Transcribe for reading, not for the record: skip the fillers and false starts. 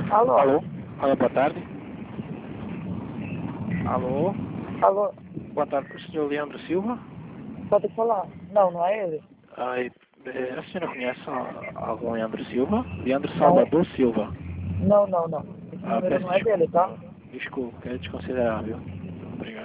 Alô? Alô? Alô, boa tarde. Alô? Alô? Boa tarde, o senhor Leandro Silva? Pode falar? Não, não é ele? A senhora conhece algum Leandro Silva? Leandro Não, Salvador Silva. não. Esse número Peço não é dele, tá? desculpa, é desconsiderável.